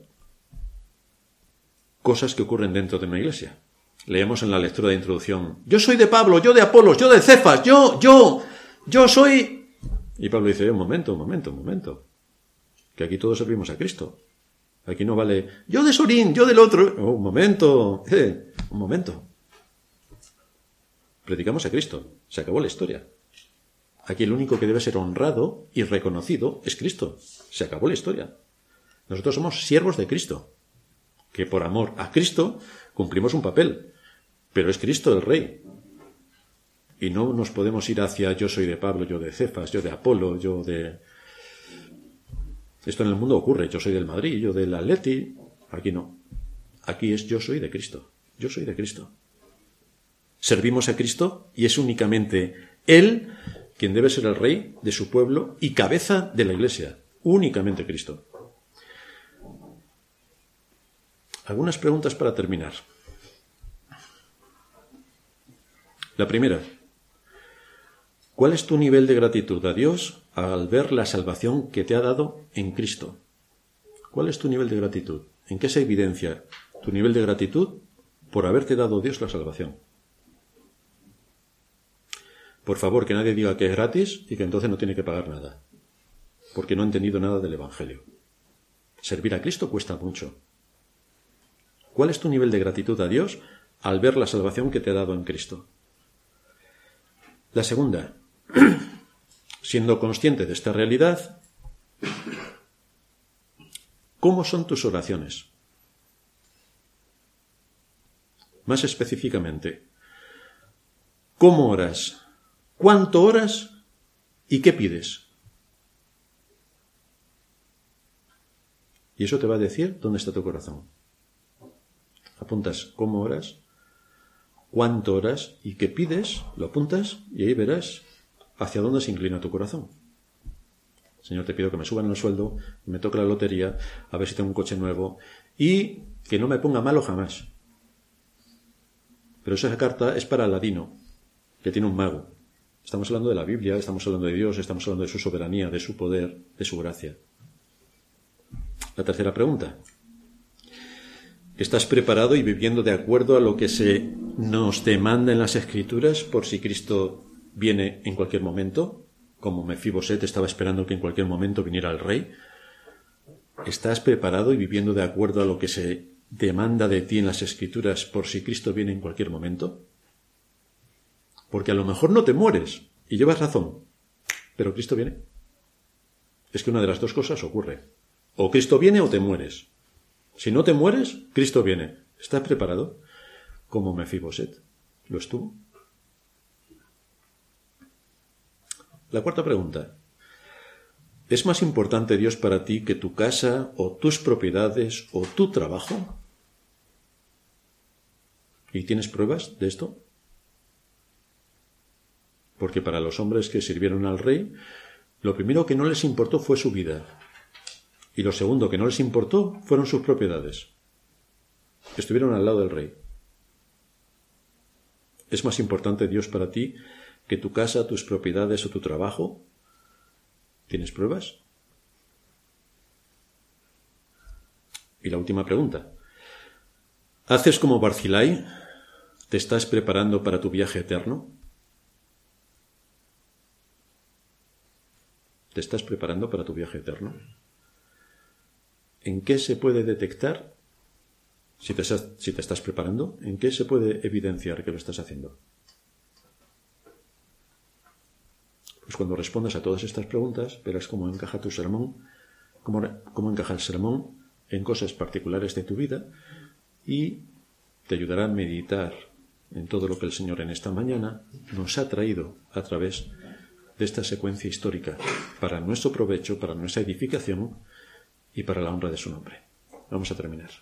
cosas que ocurren dentro de una iglesia. Leemos en la lectura de introducción: yo soy de Pablo, yo de Apolos, yo de Cefas, yo, yo, yo soy... Y Pablo dice: un momento, un momento, un momento, que aquí todos servimos a Cristo. Aquí no vale yo de Sorín, yo del otro. Oh, un momento, eh, un momento. Predicamos a Cristo, se acabó la historia. Aquí el único que debe ser honrado y reconocido es Cristo. Se acabó la historia. Nosotros somos siervos de Cristo, que por amor a Cristo cumplimos un papel, pero es Cristo el Rey. Y no nos podemos ir hacia yo soy de Pablo, yo de Cefas, yo de Apolo, yo de... Esto en el mundo ocurre, yo soy del Madrid, yo del Atleti. Aquí no. Aquí es yo soy de Cristo, yo soy de Cristo. Servimos a Cristo y es únicamente Él quien debe ser el Rey de su pueblo y cabeza de la Iglesia. Únicamente Cristo. Algunas preguntas para terminar. La primera: ¿cuál es tu nivel de gratitud a Dios al ver la salvación que te ha dado en Cristo? ¿Cuál es tu nivel de gratitud? ¿En qué se evidencia tu nivel de gratitud por haberte dado Dios la salvación? Por favor, que nadie diga que es gratis y que entonces no tiene que pagar nada, porque no ha entendido nada del Evangelio. Servir a Cristo cuesta mucho. ¿Cuál es tu nivel de gratitud a Dios al ver la salvación que te ha dado en Cristo? La segunda: siendo consciente de esta realidad, ¿cómo son tus oraciones? Más específicamente, ¿cómo oras? ¿Cuánto oras? ¿Y qué pides? Y eso te va a decir dónde está tu corazón. Apuntas cómo oras, cuánto oras y qué pides, lo apuntas y ahí verás hacia dónde se inclina tu corazón. Señor, te pido que me suban el sueldo, que me toque la lotería, a ver si tengo un coche nuevo y que no me ponga malo jamás. Pero esa carta es para Aladino, que tiene un mago. Estamos hablando de la Biblia, estamos hablando de Dios, estamos hablando de su soberanía, de su poder, de su gracia. La tercera pregunta. ¿Estás preparado y viviendo de acuerdo a lo que se nos demanda en las Escrituras por si Cristo viene en cualquier momento? Como Mefiboset estaba esperando que en cualquier momento viniera el rey. ¿Estás preparado y viviendo de acuerdo a lo que se demanda de ti en las Escrituras por si Cristo viene en cualquier momento? Porque a lo mejor no te mueres, y llevas razón, pero Cristo viene. Es que una de las dos cosas ocurre. O Cristo viene o te mueres. Si no te mueres, Cristo viene. ¿Estás preparado? Como Mefiboset lo estuvo. La cuarta pregunta. ¿Es más importante Dios para ti que tu casa o tus propiedades o tu trabajo? ¿Y tienes pruebas de esto? Porque para los hombres que sirvieron al rey, lo primero que no les importó fue su vida. Y lo segundo que no les importó fueron sus propiedades. Estuvieron al lado del rey. ¿Es más importante Dios para ti que tu casa, tus propiedades o tu trabajo? ¿Tienes pruebas? Y la última pregunta. ¿Haces como Barzilai? ¿Te estás preparando para tu viaje eterno? ¿Te estás preparando para tu viaje eterno? ¿En qué se puede detectar si te, si te estás preparando? ¿En qué se puede evidenciar que lo estás haciendo? Pues cuando respondas a todas estas preguntas, verás cómo encaja tu sermón, cómo, cómo encaja el sermón en cosas particulares de tu vida y te ayudará a meditar en todo lo que el Señor en esta mañana nos ha traído a través de esta secuencia histórica para nuestro provecho, para nuestra edificación y para la honra de su nombre. Vamos a terminar.